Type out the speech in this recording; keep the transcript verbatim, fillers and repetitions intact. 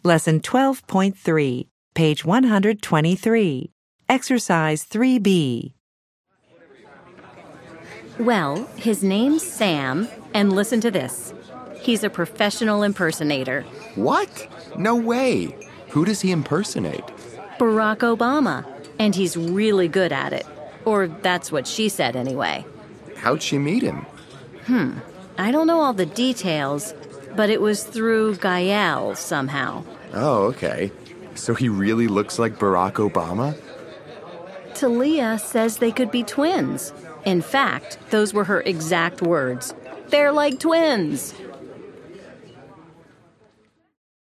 Lesson twelve point three, page one hundred twenty-three. Exercise three B. Well, his name's Sam, and listen to this. He's a professional impersonator. What? No way. Who does he impersonate? Barack Obama. And he's really good at it. Or that's what she said anyway. How'd she meet him? Hmm. I don't know all the details, but it was through Gael somehow. Oh, okay. So he really looks like Barack Obama? Talia says they could be twins. In fact, those were her exact words. They're like twins.